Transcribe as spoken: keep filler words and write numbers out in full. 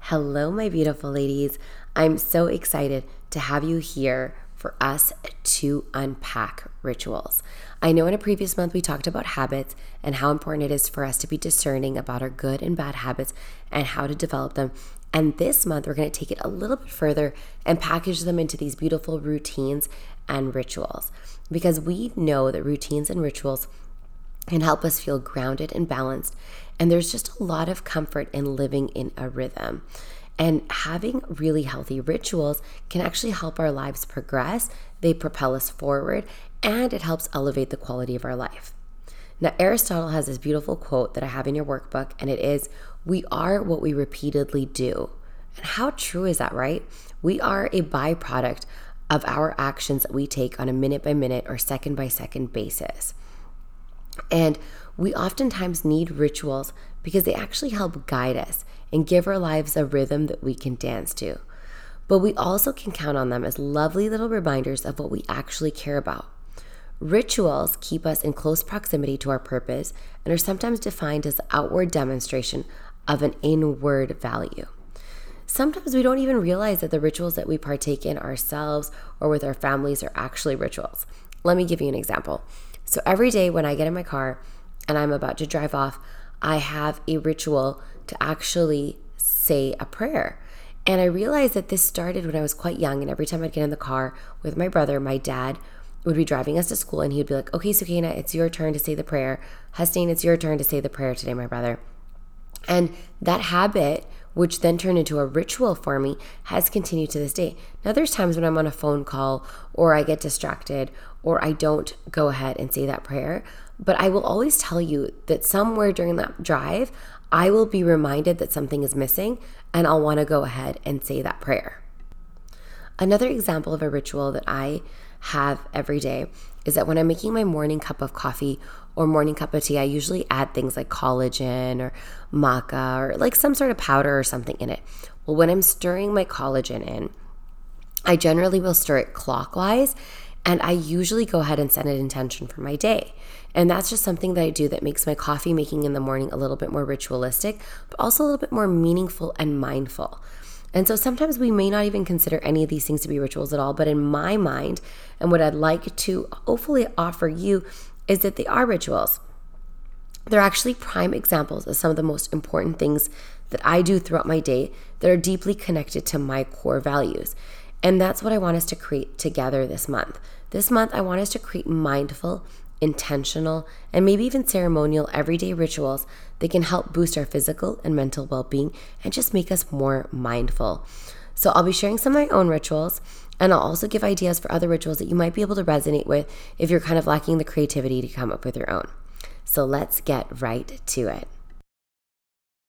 Hello, my beautiful ladies. I'm so excited to have you here for us to unpack rituals. I know in a previous month we talked about habits and how important it is for us to be discerning about our good and bad habits and how to develop them. And this month we're going to take it a little bit further and package them into these beautiful routines and rituals, because we know that routines and rituals can help us feel grounded and balanced. And there's just a lot of comfort in living in a rhythm. And having really healthy rituals can actually help our lives progress. They propel us forward, and it helps elevate the quality of our life. Now, Aristotle has this beautiful quote that I have in your workbook, and it is, "We are what we repeatedly do." And how true is that, right? We are a byproduct of our actions that we take on a minute by minute or second by second basis. And we oftentimes need rituals because they actually help guide us and give our lives a rhythm that we can dance to. But we also can count on them as lovely little reminders of what we actually care about. Rituals keep us in close proximity to our purpose and are sometimes defined as the outward demonstration of an inward value. Sometimes we don't even realize that the rituals that we partake in ourselves or with our families are actually rituals. Let me give you an example. So every day when I get in my car and I'm about to drive off, I have a ritual to actually say a prayer. And I realized that this started when I was quite young, and every time I'd get in the car with my brother, my dad would be driving us to school, and he'd be like, "Okay, Sukaina, it's your turn to say the prayer. Hustine, it's your turn to say the prayer today, my brother." And that habit, which then turned into a ritual for me, has continued to this day. Now, there's times when I'm on a phone call or I get distracted or I don't go ahead and say that prayer, but I will always tell you that somewhere during that drive, I will be reminded that something is missing and I'll want to go ahead and say that prayer. Another example of a ritual that I have every day is that when I'm making my morning cup of coffee or morning cup of tea, I usually add things like collagen or maca or like some sort of powder or something in it. Well, when I'm stirring my collagen in, I generally will stir it clockwise, and I usually go ahead and set an intention for my day. And that's just something that I do that makes my coffee making in the morning a little bit more ritualistic, but also a little bit more meaningful and mindful. And so sometimes we may not even consider any of these things to be rituals at all, but in my mind, and what I'd like to hopefully offer you, is that they are rituals. They're actually prime examples of some of the most important things that I do throughout my day that are deeply connected to my core values. And that's what I want us to create together this month. This month, I want us to create mindful, intentional, and maybe even ceremonial everyday rituals that can help boost our physical and mental well-being and just make us more mindful. So I'll be sharing some of my own rituals, and I'll also give ideas for other rituals that you might be able to resonate with if you're kind of lacking the creativity to come up with your own. So let's get right to it.